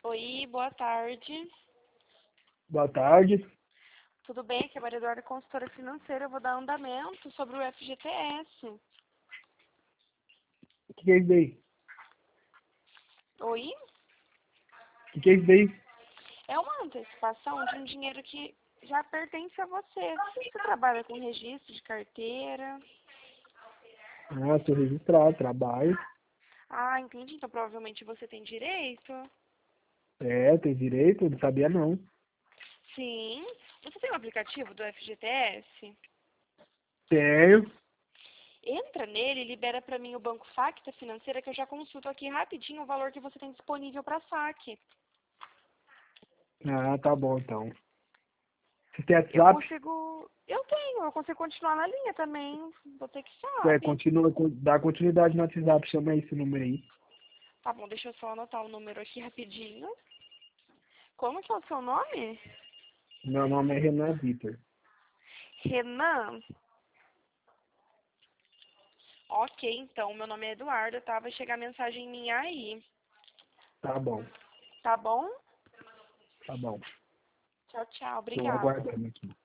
Oi, boa tarde. Boa tarde. Tudo bem? Aqui é a Maria Eduarda, consultora financeira. Eu vou dar andamento sobre o FGTS. O que é isso daí? Oi? O que é isso daí? É uma antecipação de um dinheiro que já pertence a você. Você trabalha com registro de carteira? Ah, sou registrado, trabalho. Ah, entendi. Então provavelmente você tem direito. É, tem direito, não sabia não. Sim. Você tem um aplicativo do FGTS? Tenho. Entra nele e libera para mim o Banco Facta Financeira, que eu já consulto aqui rapidinho o valor que você tem disponível para saque. Ah, tá bom então. Você tem Eu WhatsApp? consigo. Eu consigo continuar na linha também. Você que É, sabe. continua, dá continuidade no WhatsApp, chama esse número aí. Tá bom, deixa eu só anotar o número aqui rapidinho. Como que é o seu nome? Meu nome é Renan Vitor. Renan? Ok, então, meu nome é Eduarda, tá? Vai chegar mensagem minha aí. Tá bom, Tá bom? tá bom. Tchau, tchau. Tô Obrigada. aguardando aqui.